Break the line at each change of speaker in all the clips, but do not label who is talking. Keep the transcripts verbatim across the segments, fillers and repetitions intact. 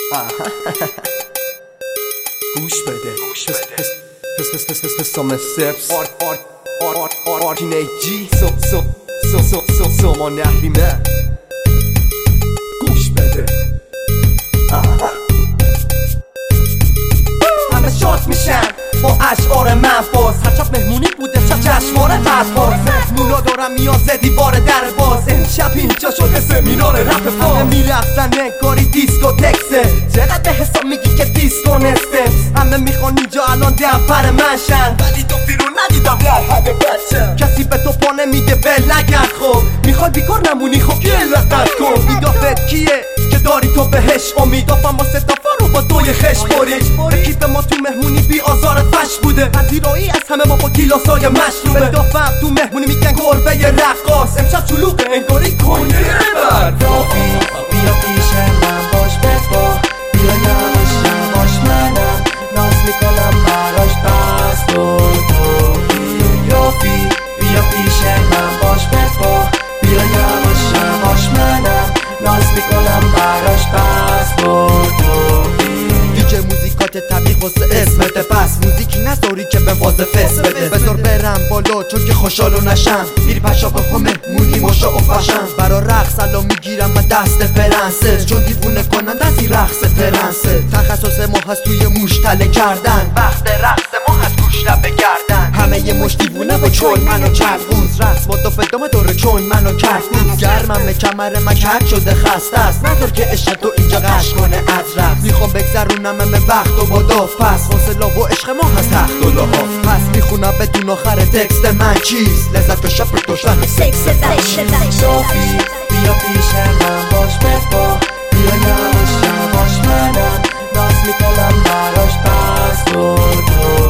گوش بده حسام سبس آرکینیجی سامان نحریمه گوش بده همه شاد میشن با اشعار منفاز هرچند مهمونی بوده شب جشنواره قصباز مهمونا دارم میازه دیوار در باز امشب اینجا شده سمینار رپ فاز همه میرقصن انگاری دیسکوتکسه چقدر به حساب میگی که دیسکونسته همه میخوان اینجا الان دمپر منشن ولی تو بیرون ندیدم در حد بچه کسی به تو پا نمیده ول نگرد خب میخوای بیکار نمونی خب گل قد کن ایدافت کیه که داری تو بهش امید آفم واسه دافا رو با دوی خش برید رکیب ما تو مهمونی بی آزار فش بوده پذیرایی از همه ما با گیلاسای مشروبه دافم تو مهمونی میگن گربه رقاص امشب چلوغه انگاری کنیه بر
رافی بیا پیش من باش بپا بیا یواش یواش منم ناز میکنم براش پس تو تو رافی بیا پیش من باش بپا بیا یواش یواش منم ناز میکنم براش پس تو تو
دیجه موزیکات طبیق واسه اسمته پس موزیکی نذاری که به واسه فس بده بذار برم بالا چون که خوشحالو نشم میری پشا به همه مونی ماشا و فشم برا رقص الان میگیرم من دست فرانسه چون دیوونه کنند از این رقص ترنسه تخصص ما هست توی مشتله کردن وقت رقص ما هست گوش لب بگردن همه یه مش دیوونه با چون منو کربوز رقص با دو فدامه داره چون منو کربوز گرمم کمر من کج شده خسته است نذار که عشق تو اینجا قش کنه از رقص میخوام بگذرونم همه وقت و با داف پس حوصله و عشق ما هست تخت و لحاف پس میخونم بدون آخر تکست من چیز لذت و شب داشتن
سکس رافی بیا پیش من باش بپا بیا یواش یواش منم ناز میکنم براش پس تو تو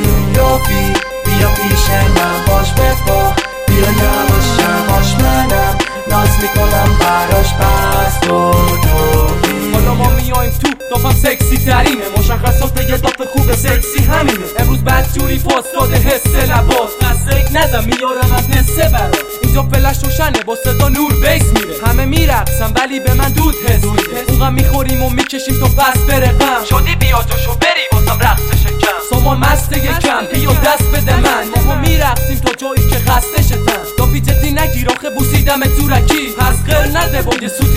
رافی بیا پیش من باش بپا بیا یواش یواش منم ناز میکنم براش پس تو تو
حالا ما میایم تو دافم سکسی ترینه مشخصات یه داف خوب سکسی همینه امروز بدجوری پاس داده حس لباس قصد نزم میارم از حسه برات اینجا فلش روشنه با صدا نور بیس میره همه میرقصن ولی به من دود حس میده اونقم میخوریم و میکشیم تو پس بره غم شدی بیا جوشو بری بازم رقص شکم سامان مسته یکم بیا دست بده من ما میرقصیم تا جایی که خسته شدن دافی جدی نگیر آخه بوسیدم تورکی پس قل نده با یه سوت